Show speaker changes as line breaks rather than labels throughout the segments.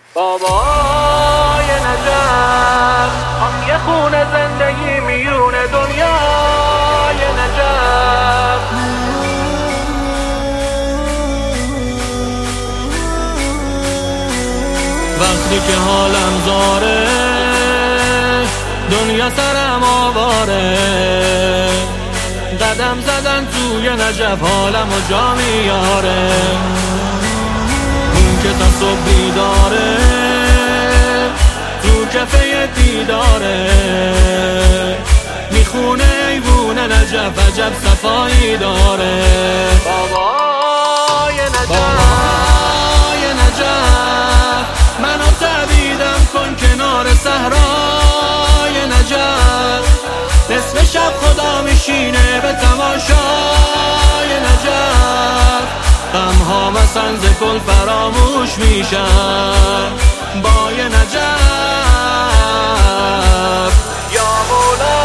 بابای نجف آن یه خونه زندگی میون دنیای نجف. وقتی که حالم زاره دنیا سرم آواره، قدم زدن توی نجف حالمو جا میاره. اون که تا صبح بیداره تو کفه دیداره، میخونه ایوون نجف عجب صفایی داره. بابای نجف منو تبیدم کن کنار صحرای نجف. نصف شب خدا میشینه به تماشای نجف، غم‌ها مثلا ز کل فراموش میشن بای نجف. یا مولا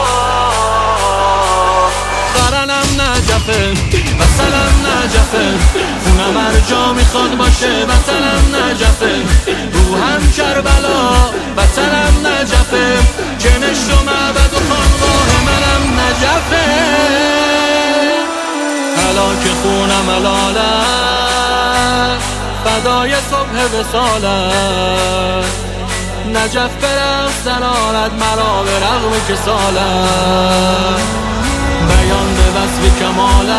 قرنم نجفه وصلم نجفه، خونم هر جا میخواد باشه وطنم نجفه. روحم کربلا وطنم نجفه، جنشت و معبد و خانقاه منم نجفه. حالا که خونم علاله فدای صبح وصالت، نجف برقص دلالت مرا به رغم کسالت. بیان به وصف کمالت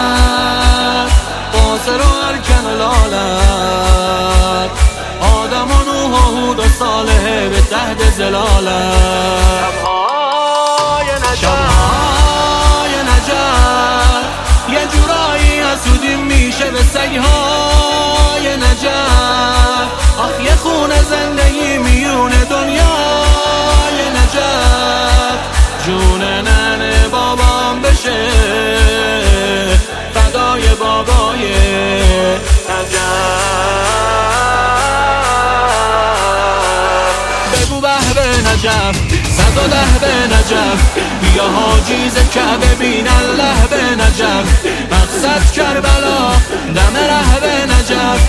قاصر و ارکن و لالت، آدم و نوح و هود و صالح به تحت زلالت. شبهای نجف یه جورایی حسودیم میشه به سگهای نجف. آخ یه خونه زندگی میون دنیای نجف، جون ننه بابام بشه فدای بابای نجف. بگو به نجف 110 به نجف، بیا حاجی ز کعبه بین الله به نجف. مقصد کربلا دم ره به نجف،